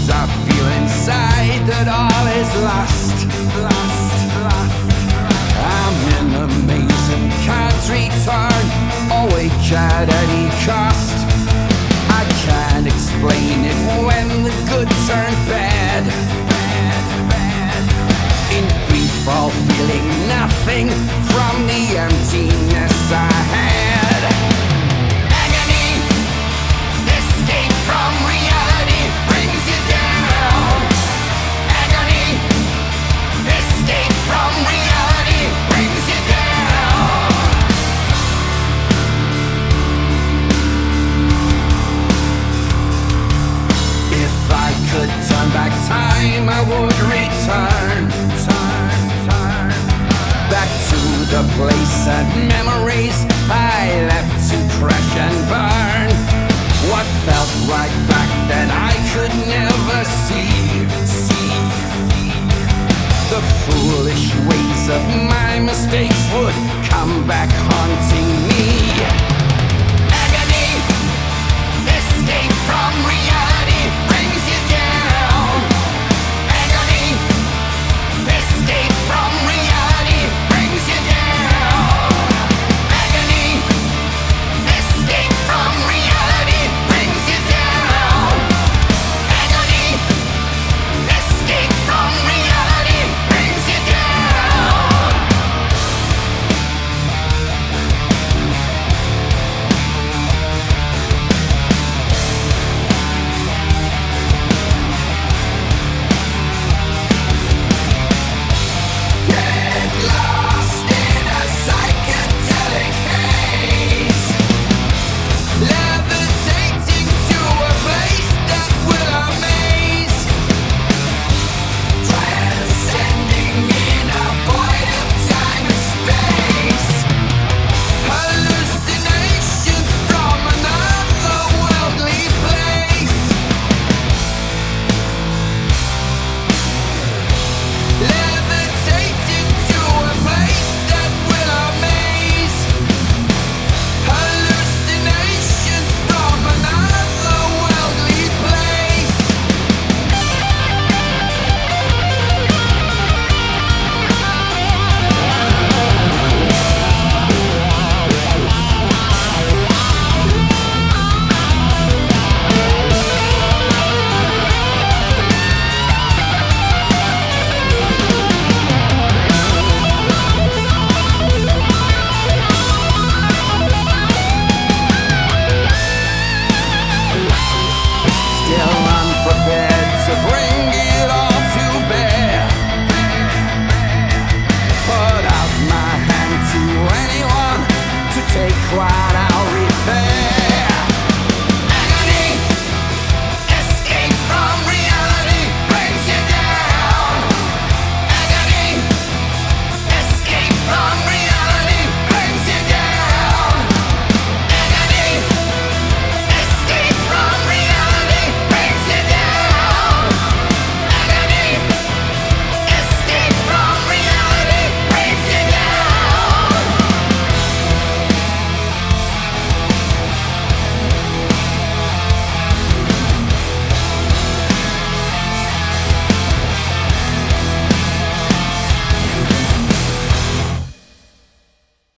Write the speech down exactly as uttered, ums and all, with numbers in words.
I feel inside that all is lost, lost, lost. I'm in a maze and can't return, awake at any cost. I can't explain it when the good turn bad, bad, bad. In free fall, feeling nothing from the emptiness I had. Agony, escape from reality brings you down. Agony, escape from reality brings you down. If I could turn back time, I would return, turn, turn, back to the place and memories I left to crash and burn. What felt right back then I could never see, see. The foolish ways of my mistakes would come back haunting me.